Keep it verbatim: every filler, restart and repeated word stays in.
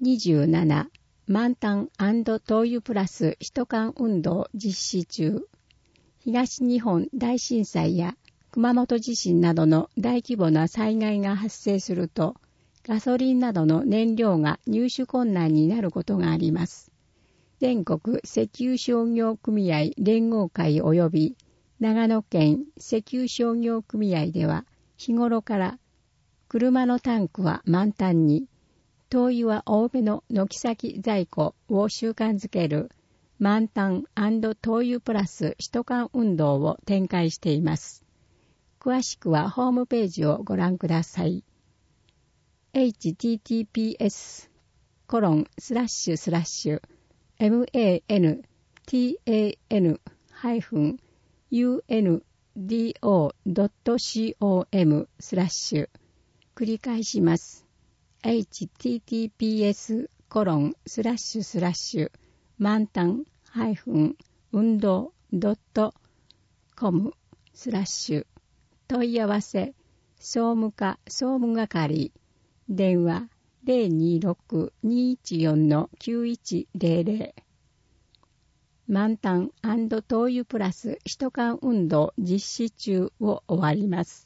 にじゅうなな、満タン&灯油プラス首都間運動実施中。東日本大震災や熊本地震などの大規模な災害が発生すると、ガソリンなどの燃料が入手困難になることがあります。全国石油商業組合連合会及び長野県石油商業組合では日頃から車のタンクは満タンに、灯油は多めの軒先在庫を習慣づける満タン&灯油プラス首都間運動を展開しています。詳しくはホームページをご覧ください。エイチティーティーピーエスコロンスラッシュスラッシュマンタンユーエヌディーオードットコム スラッシュ繰り返します。エイチティーティーピーエスコロンスラッシュスラッシュマンタン運動ドットコムスラッシュ問い合わせ総務課総務係電話 ゼロにーろく にーいちよん きゅういちゼロゼロ 満タン&灯油プラス首都間運動実施中を終わります。